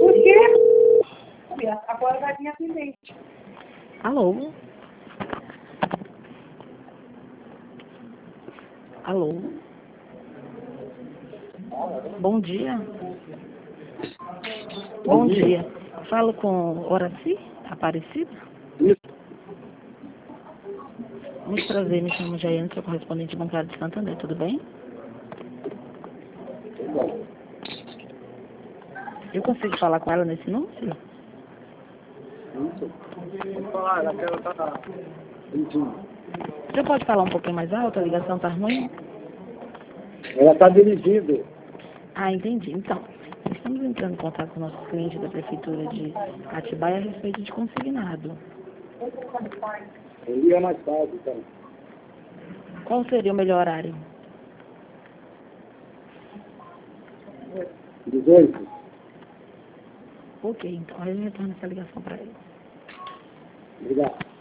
Por quê? Agora vai vir atendente. Alô? Alô? Bom dia. Bom dia. Falo com Horaci Aparecida? Isso. Muito prazer, me chamo Jaiane, sou correspondente bancário de Santander, tudo bem? Eu consigo falar com ela nesse número? Isso. Vou falar, ela quer estar dirigindo. Você pode falar um pouquinho mais alto? A ligação tá ruim? Ela está dirigindo. Ah, entendi. Então, estamos entrando em contato com nossos clientes da Prefeitura de Atibaia a respeito de consignado. Eu ligo mais tarde, então. Qual seria o melhor horário? 18. Ok, então a gente retorna essa ligação para ele. Obrigado.